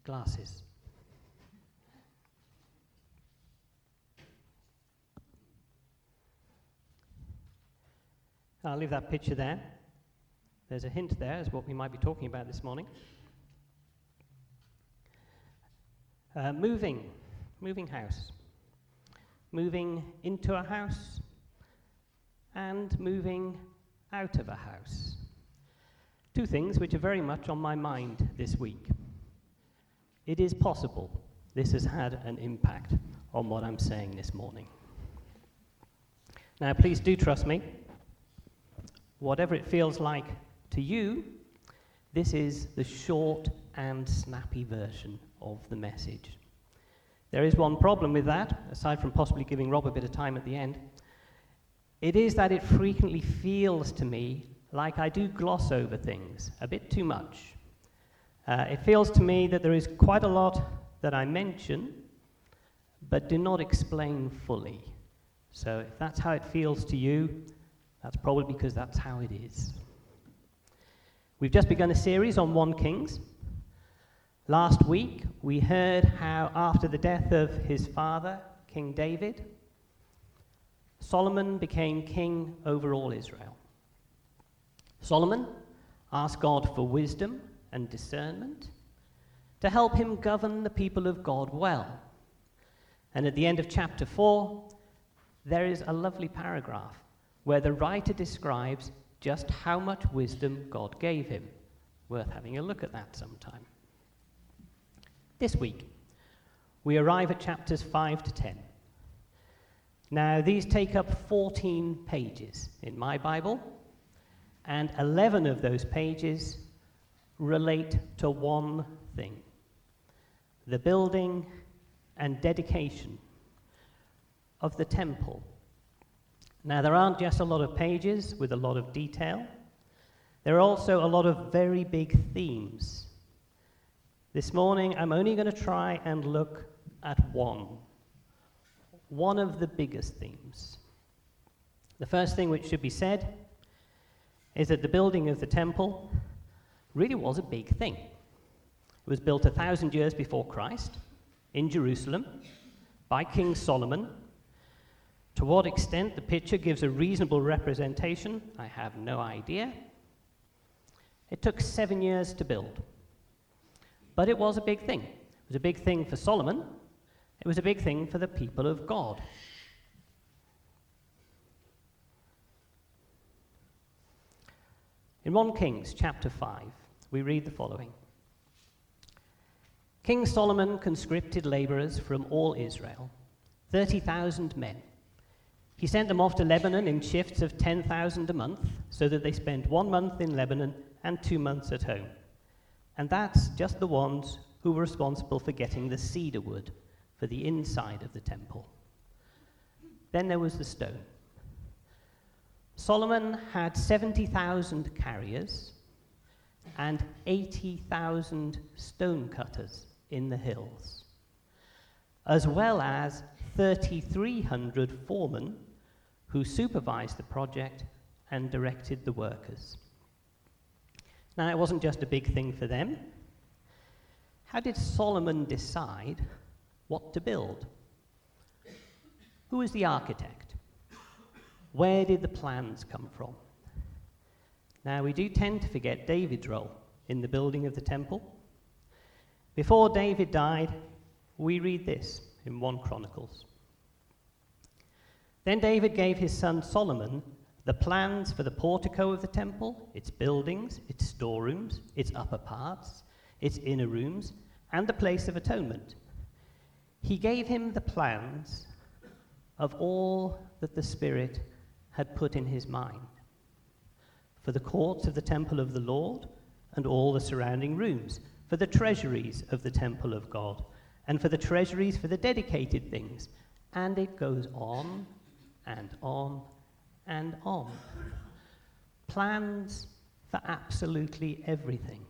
glasses. I'll leave that picture there. There's a hint there as what we might be talking about this morning. Moving house. Moving into a house and moving out of a house. Two things which are very much on my mind this week. It is possible this has had an impact on what I'm saying this morning. Now, please do trust me. Whatever it feels like to you, this is the short and snappy version of the message. There is one problem with that, aside from possibly giving Rob a bit of time at the end. It is that it frequently feels to me like I do gloss over things a bit too much. It feels to me that there is quite a lot that I mention, but do not explain fully. So if that's how it feels to you, that's probably because that's how it is. We've just begun a series on 1 Kings. Last week, we heard how after the death of his father, King David, Solomon became king over all Israel. Solomon asked God for wisdom and discernment to help him govern the people of God well. And at the end of chapter 4, there is a lovely paragraph where the writer describes just how much wisdom God gave him. Worth having a look at that sometime. This week, we arrive at chapters 5 to 10. Now, these take up 14 pages in my Bible, and 11 of those pages relate to one thing: the building and dedication of the temple. Now, there aren't just a lot of pages with a lot of detail. There are also a lot of very big themes. This morning, I'm only going to try and look at one of the biggest themes. The first thing which should be said is that the building of the temple really was a big thing. It was built 1,000 years before Christ in Jerusalem by King Solomon. To what extent the picture gives a reasonable representation, I have no idea. It took 7 years to build. But it was a big thing. It was a big thing for Solomon. It was a big thing for the people of God. In 1 Kings chapter 5, we read the following. King Solomon conscripted laborers from all Israel, 30,000 men. He sent them off to Lebanon in shifts of 10,000 a month, so that they spent 1 month in Lebanon and 2 months at home. And that's just the ones who were responsible for getting the cedar wood for the inside of the temple. Then there was the stone. Solomon had 70,000 carriers and 80,000 stone cutters in the hills, as well as 3,300 foremen who supervised the project and directed the workers. Now, it wasn't just a big thing for them. How did Solomon decide what to build? Who was the architect? Where did the plans come from? Now, we do tend to forget David's role in the building of the temple. Before David died, we read this in 1 Chronicles. Then David gave his son Solomon the plans for the portico of the temple, its buildings, its storerooms, its upper parts, its inner rooms, and the place of atonement. He gave him the plans of all that the Spirit had put in his mind, for the courts of the temple of the Lord and all the surrounding rooms, for the treasuries of the temple of God, and for the treasuries for the dedicated things. And it goes on and on and on. Plans for absolutely everything.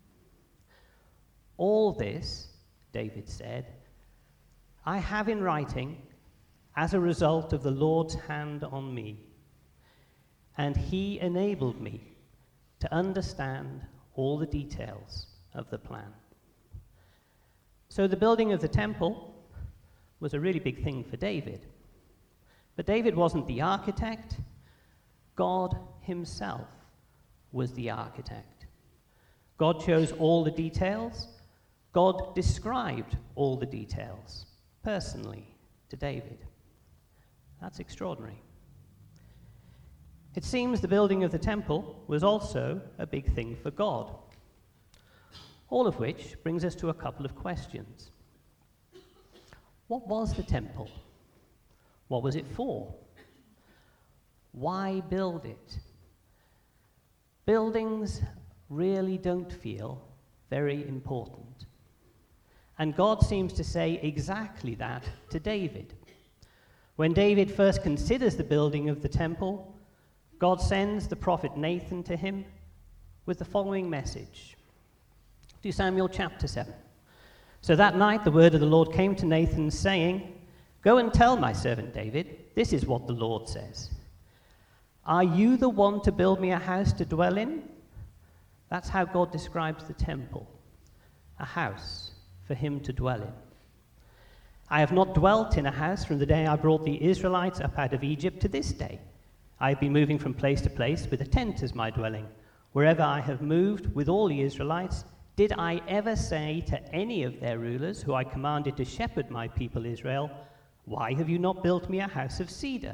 All this, David said, I have in writing as a result of the Lord's hand on me. And he enabled me to understand all the details of the plan. So the building of the temple was a really big thing for David. But David wasn't the architect. God himself was the architect. God chose all the details. God described all the details personally to David. That's extraordinary. It seems the building of the temple was also a big thing for God. All of which brings us to a couple of questions. What was the temple? What was it for? Why build it? Buildings really don't feel very important. And God seems to say exactly that to David. When David first considers the building of the temple, God sends the prophet Nathan to him with the following message. 2 Samuel chapter 7. So that night the word of the Lord came to Nathan, saying, "Go and tell my servant David, this is what the Lord says. Are you the one to build me a house to dwell in?" That's how God describes the temple, a house for him to dwell in. "I have not dwelt in a house from the day I brought the Israelites up out of Egypt to this day. I have been moving from place to place with a tent as my dwelling. Wherever I have moved with all the Israelites, did I ever say to any of their rulers who I commanded to shepherd my people Israel, 'Why have you not built me a house of cedar?'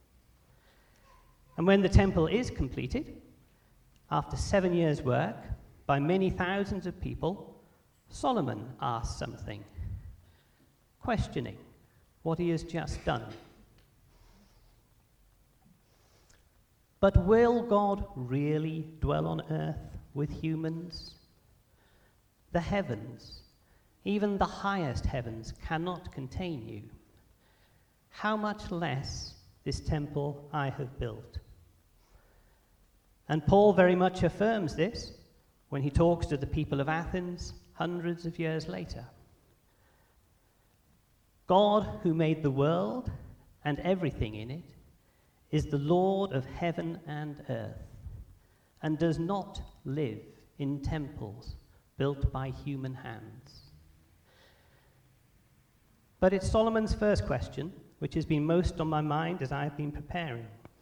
And when the temple is completed, after 7 years' work, by many thousands of people, Solomon asks something, questioning what he has just done. But will God really dwell on earth with humans? The heavens, even the highest heavens, cannot contain you. How much less this temple I have built? And Paul very much affirms this when he talks to the people of Athens hundreds of years later. God, who made the world and everything in it, is the Lord of heaven and earth, and does not live in temples built by human hands. But it's Solomon's first question, which has been most on my mind as I have been preparing.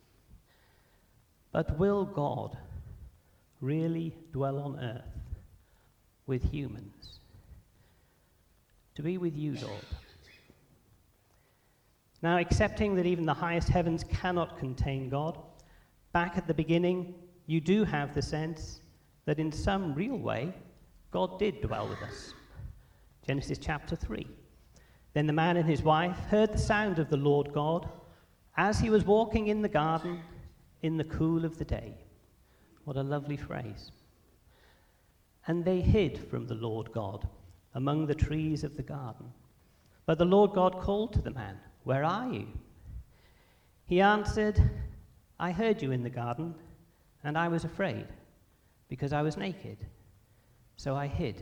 But will God really dwell on earth with humans? To be with you, Lord. Now, accepting that even the highest heavens cannot contain God, back at the beginning, you do have the sense that in some real way, God did dwell with us. Genesis chapter 3. Then the man and his wife heard the sound of the Lord God as he was walking in the garden in the cool of the day. What a lovely phrase. And they hid from the Lord God among the trees of the garden. But the Lord God called to the man, "Where are you?" He answered, "I heard you in the garden, and I was afraid, because I was naked, so I hid."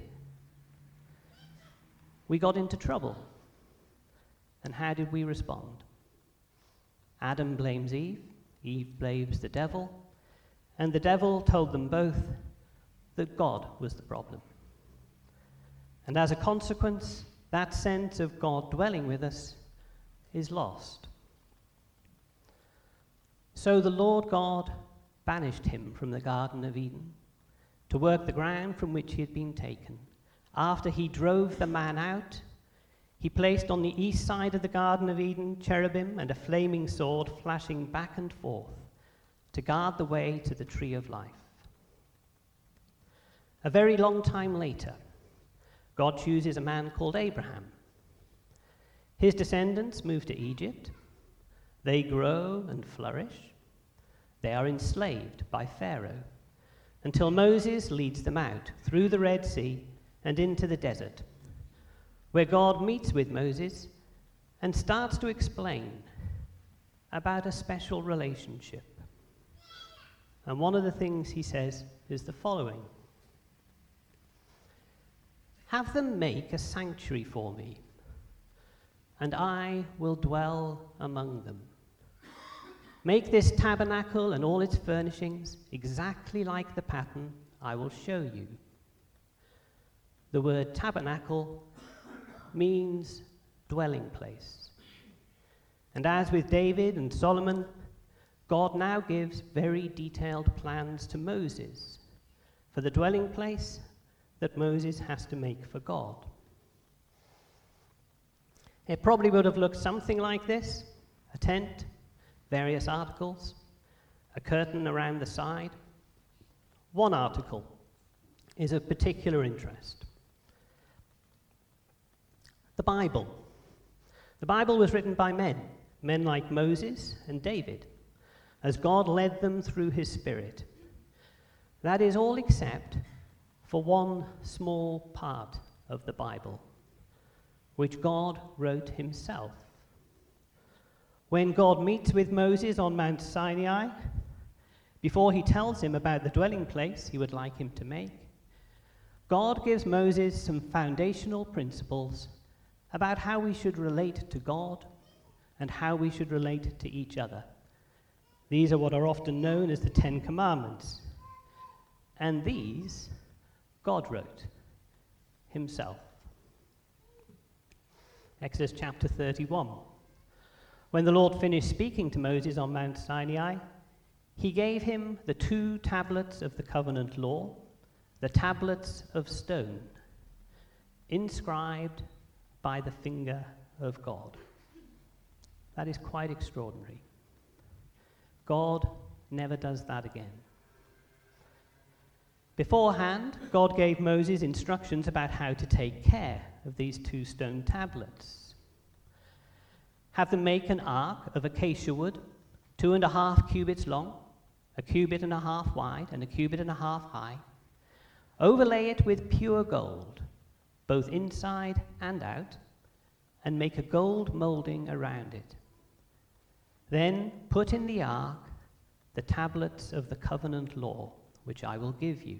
We got into trouble. And how did we respond? Adam blames Eve, Eve blames the devil, and the devil told them both that God was the problem. And as a consequence, that sense of God dwelling with us is lost. So the Lord God banished him from the Garden of Eden to work the ground from which he had been taken. After he drove the man out, he placed on the east side of the Garden of Eden cherubim and a flaming sword flashing back and forth to guard the way to the tree of life. A very long time later, God chooses a man called Abraham. His descendants move to Egypt. They grow and flourish. They are enslaved by Pharaoh until Moses leads them out through the Red Sea and into the desert, where God meets with Moses and starts to explain about a special relationship. And one of the things he says is the following: "Have them make a sanctuary for me, and I will dwell among them. Make this tabernacle and all its furnishings exactly like the pattern I will show you." The word tabernacle means dwelling place. And as with David and Solomon, God now gives very detailed plans to Moses for the dwelling place that Moses has to make for God. It probably would have looked something like this: a tent, various articles, a curtain around the side. One article is of particular interest. The Bible. The Bible was written by men like Moses and David, as God led them through his Spirit. That is all except for one small part of the Bible, which God wrote himself. When God meets with Moses on Mount Sinai, before he tells him about the dwelling place he would like him to make, God gives Moses some foundational principles about how we should relate to God and how we should relate to each other. These are what are often known as the Ten Commandments. And these God wrote himself. Exodus chapter 31. When the Lord finished speaking to Moses on Mount Sinai, he gave him the 2 tablets of the covenant law, the tablets of stone, inscribed by the finger of God. That is quite extraordinary. God never does that again. Beforehand, God gave Moses instructions about how to take care of these 2 stone tablets. Have them make an ark of acacia wood, 2.5 cubits long, 1.5 cubits wide, and 1.5 cubits high. Overlay it with pure gold, both inside and out, and make a gold molding around it. Then put in the ark the tablets of the covenant law, which I will give you.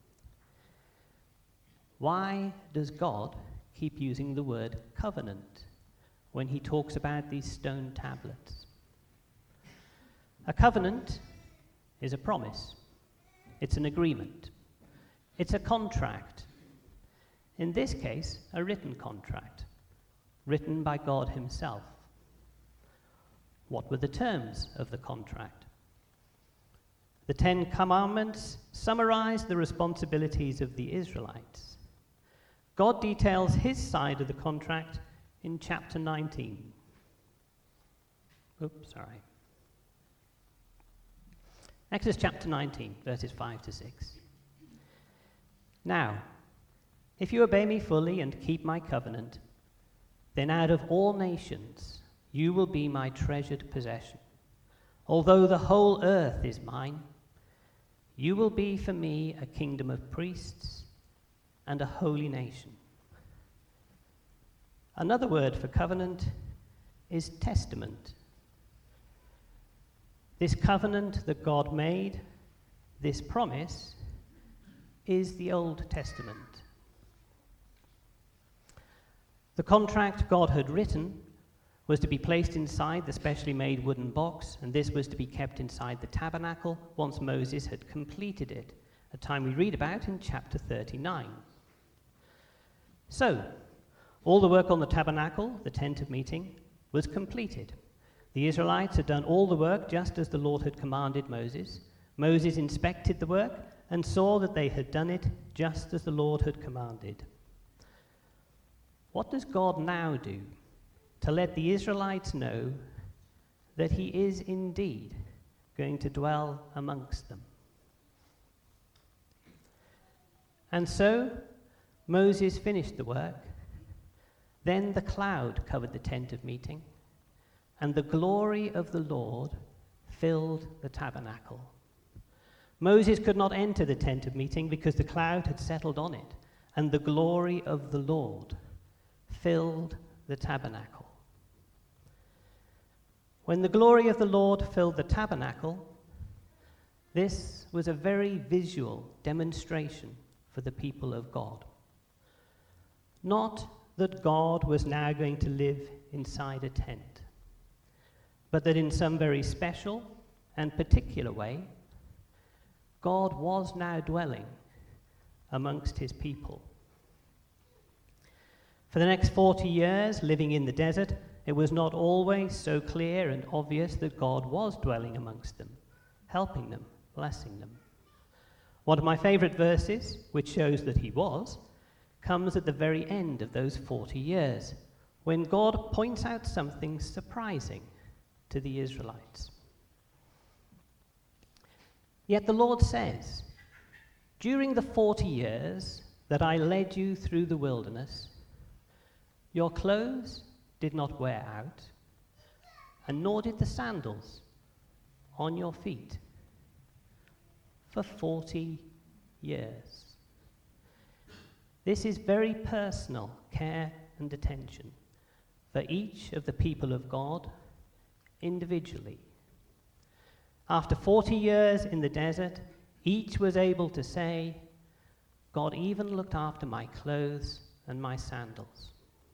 Why does God keep using the word covenant when he talks about these stone tablets? A covenant is a promise. It's an agreement. It's a contract. In this case, a written contract, written by God himself. What were the terms of the contract? The 10 Commandments summarize the responsibilities of the Israelites. God details his side of the contract in chapter 19. Exodus chapter 19, verses 5 to 6. Now, if you obey me fully and keep my covenant, then out of all nations you will be my treasured possession. Although the whole earth is mine, you will be for me a kingdom of priests and a holy nation. Another word for covenant is testament. This covenant that God made, this promise, is the Old Testament. The contract God had written was to be placed inside the specially made wooden box, and this was to be kept inside the tabernacle once Moses had completed it, a time we read about in chapter 39. So, all the work on the tabernacle, the tent of meeting, was completed. The Israelites had done all the work just as the Lord had commanded Moses. Moses inspected the work and saw that they had done it just as the Lord had commanded. What does God now do to let the Israelites know that he is indeed going to dwell amongst them? And so Moses finished the work. Then the cloud covered the tent of meeting, and the glory of the Lord filled the tabernacle. Moses could not enter the tent of meeting because the cloud had settled on it, and the glory of the Lord filled the tabernacle. When the glory of the Lord filled the tabernacle, this was a very visual demonstration for the people of God. Not that God was now going to live inside a tent, but that in some very special and particular way, God was now dwelling amongst his people. For the next 40 years, living in the desert, it was not always so clear and obvious that God was dwelling amongst them, helping them, blessing them. One of my favorite verses, which shows that he was, comes at the very end of those 40 years, when God points out something surprising to the Israelites. Yet the Lord says, "During the 40 years that I led you through the wilderness, your clothes did not wear out, and nor did the sandals on your feet for 40 years." This is very personal care and attention for each of the people of God individually. After 40 years in the desert, each was able to say, "God even looked after my clothes and my sandals."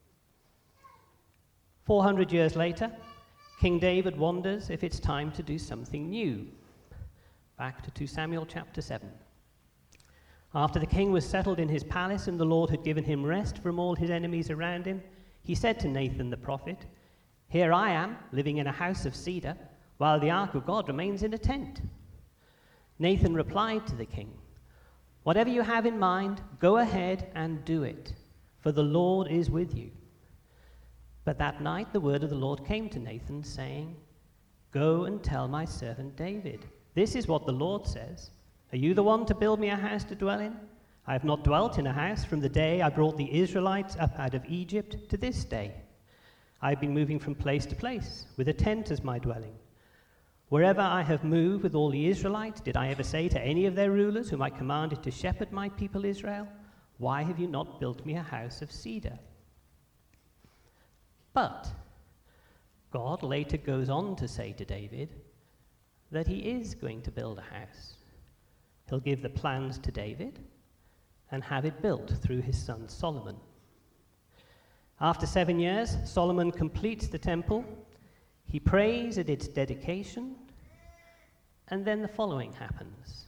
400 years later, King David wonders if it's time to do something new. Back to 2 Samuel chapter 7. After the king was settled in his palace and the Lord had given him rest from all his enemies around him, he said to Nathan the prophet, "Here I am, living in a house of cedar, while the ark of God remains in a tent." Nathan replied to the king, "Whatever you have in mind, go ahead and do it, for the Lord is with you." But that night the word of the Lord came to Nathan, saying, "Go and tell my servant David, this is what the Lord says. Are you the one to build me a house to dwell in? I have not dwelt in a house from the day I brought the Israelites up out of Egypt to this day. I have been moving from place to place, with a tent as my dwelling. Wherever I have moved with all the Israelites, did I ever say to any of their rulers, whom I commanded to shepherd my people Israel, 'Why have you not built me a house of cedar?'" But God later goes on to say to David that he is going to build a house. He'll give the plans to David and have it built through his son Solomon. After 7 years, Solomon completes the temple. He prays at its dedication, and then the following happens.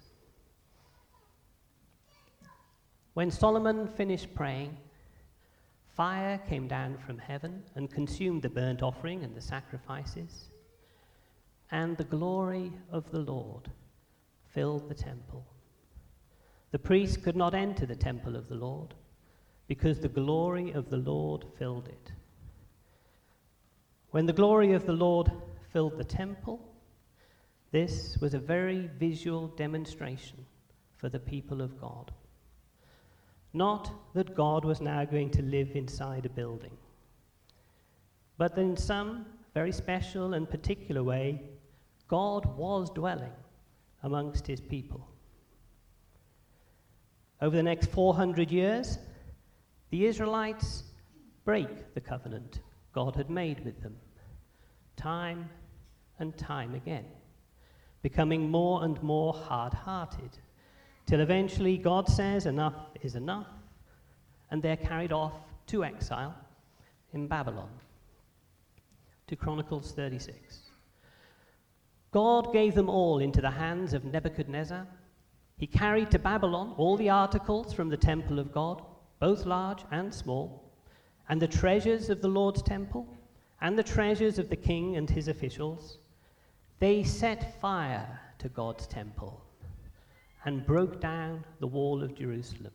When Solomon finished praying, fire came down from heaven and consumed the burnt offering and the sacrifices, and the glory of the Lord filled the temple. The priests could not enter the temple of the Lord, because the glory of the Lord filled it. When the glory of the Lord filled the temple, this was a very visual demonstration for the people of God. Not that God was now going to live inside a building, but that in some very special and particular way, God was dwelling amongst his people. Over the next 400 years, the Israelites break the covenant God had made with them, time and time again, becoming more and more hard-hearted, till eventually God says enough is enough, and they're carried off to exile in Babylon. 2 Chronicles 36. God gave them all into the hands of Nebuchadnezzar. He carried to Babylon all the articles from the temple of God, both large and small, and the treasures of the Lord's temple, and the treasures of the king and his officials. They set fire to God's temple and broke down the wall of Jerusalem.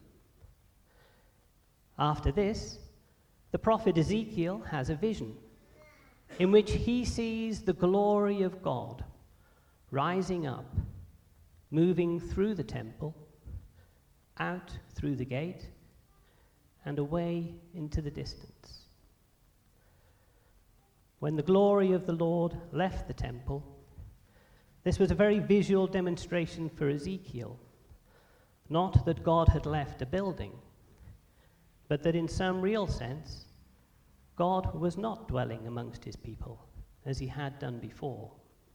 After this, the prophet Ezekiel has a vision in which he sees the glory of God rising up, moving through the temple, out through the gate, and away into the distance. When the glory of the Lord left the temple, this was a very visual demonstration for Ezekiel. Not that God had left a building, but that in some real sense, God was not dwelling amongst his people as he had done before.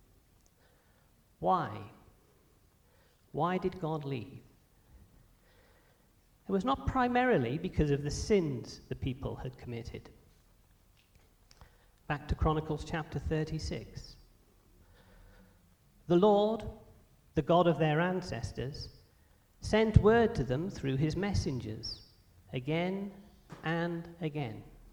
Why? Why did God leave? It was not primarily because of the sins the people had committed. Back to Chronicles chapter 36. The Lord, the God of their ancestors, sent word to them through his messengers, again and again,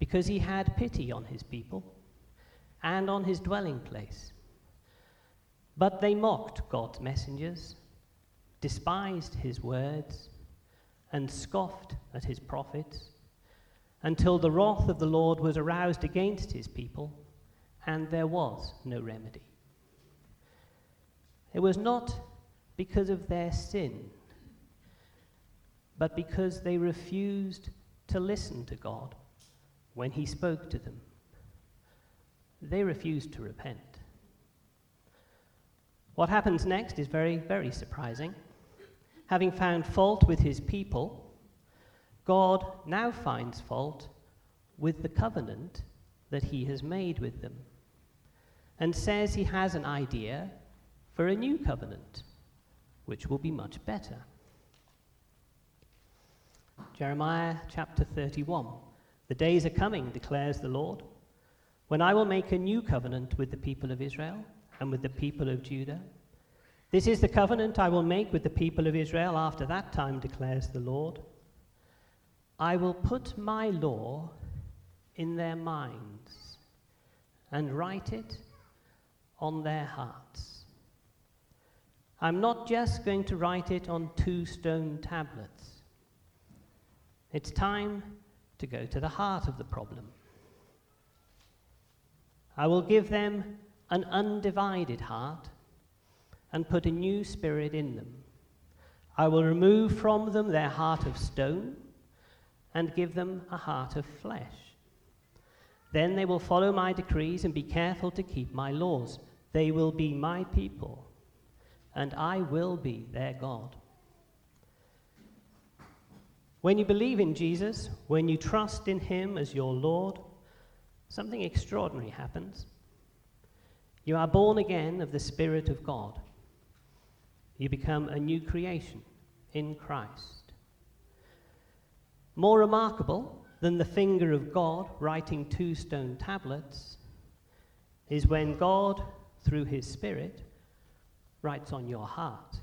because he had pity on his people and on his dwelling place. But they mocked God's messengers, despised his words, and scoffed at his prophets, until the wrath of the Lord was aroused against his people, and there was no remedy. It was not because of their sin, but because they refused to listen to God when he spoke to them. They refused to repent. What happens next is very, very surprising. Having found fault with his people, God now finds fault with the covenant that he has made with them, and says he has an idea for a new covenant, which will be much better. Jeremiah chapter 31. The days are coming, declares the Lord, when I will make a new covenant with the people of Israel and with the people of Judah. This is the covenant I will make with the people of Israel after that time, declares the Lord. I will put my law in their minds and write it on their hearts. I'm not just going to write it on 2 stone tablets. It's time to go to the heart of the problem. I will give them an undivided heart and put a new spirit in them. I will remove from them their heart of stone and give them a heart of flesh. Then they will follow my decrees and be careful to keep my laws. They will be my people, and I will be their God. When you believe in Jesus, when you trust in him as your Lord, something extraordinary happens. You are born again of the Spirit of God. You become a new creation in Christ. More remarkable than the finger of God writing 2 stone tablets is when God, through his Spirit, writes on your heart.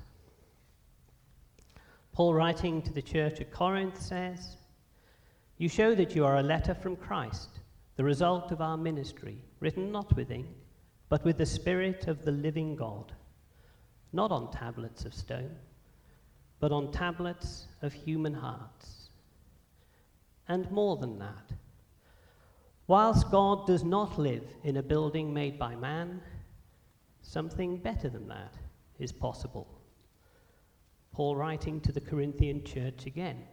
Paul, writing to the church at Corinth, says, "You show that you are a letter from Christ, the result of our ministry, written not with ink, but with the Spirit of the living God, not on tablets of stone, but on tablets of human hearts." And more than that, whilst God does not live in a building made by man, something better than that is possible. Paul, writing to the Corinthian church again,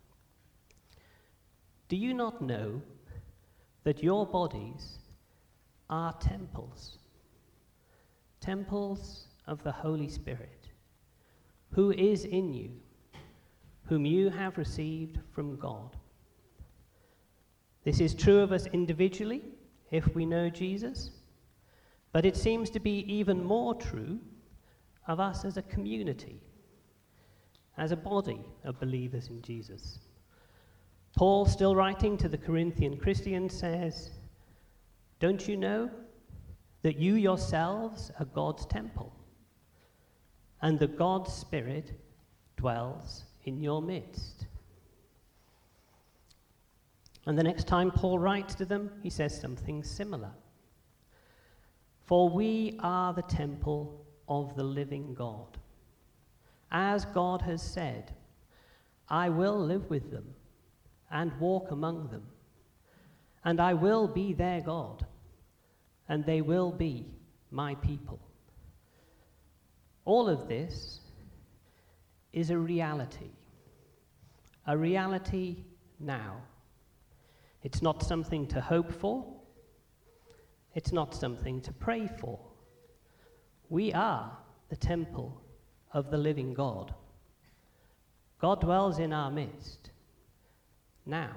"Do you not know that your bodies are temples of the Holy Spirit, who is in you, whom you have received from God? This is true of us individually, if we know Jesus, but it seems to be even more true of us as a community, as a body of believers in Jesus." Paul, still writing to the Corinthian Christians, says, "Don't you know that you yourselves are God's temple, and that God's Spirit dwells in your midst?" And the next time Paul writes to them, he says something similar. "For we are the temple of the living God. As God has said, I will live with them and walk among them, and I will be their God, and they will be my people." All of this is a reality now. It's not something to hope for. It's not something to pray for. We are the temple of the living God. God dwells in our midst now.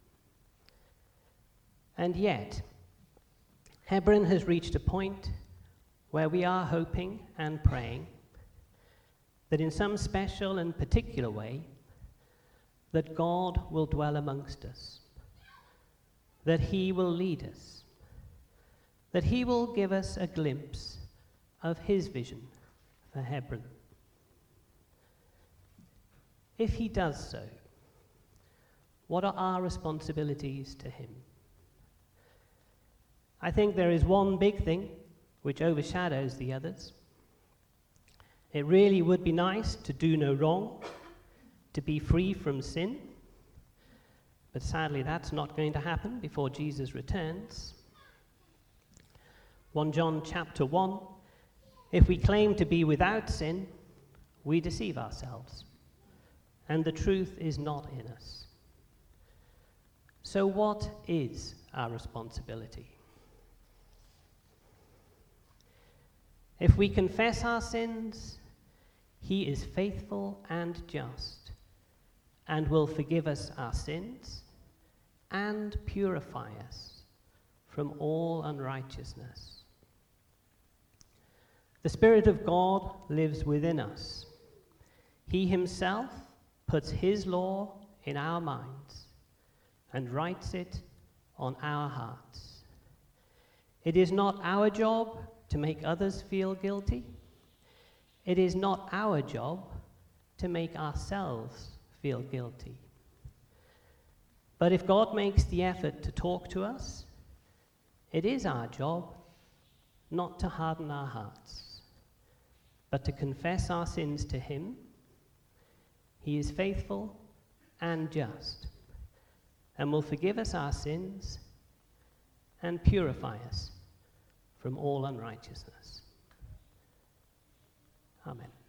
And yet, Hebron has reached a point where we are hoping and praying that in some special and particular way, that God will dwell amongst us, that he will lead us, that he will give us a glimpse of his vision for Hebron. If he does so, what are our responsibilities to him? I think there is one big thing which overshadows the others. It really would be nice to do no wrong, to be free from sin, but sadly that's not going to happen before Jesus returns. 1 John chapter 1, if we claim to be without sin, we deceive ourselves, and the truth is not in us. So what is our responsibility? If we confess our sins, he is faithful and just, and will forgive us our sins and purify us from all unrighteousness. The Spirit of God lives within us. He himself puts his law in our minds and writes it on our hearts. It is not our job to make others feel guilty. It is not our job to make ourselves feel guilty. But if God makes the effort to talk to us, it is our job not to harden our hearts, but to confess our sins to him. He is faithful and just, and will forgive us our sins and purify us from all unrighteousness. Amen.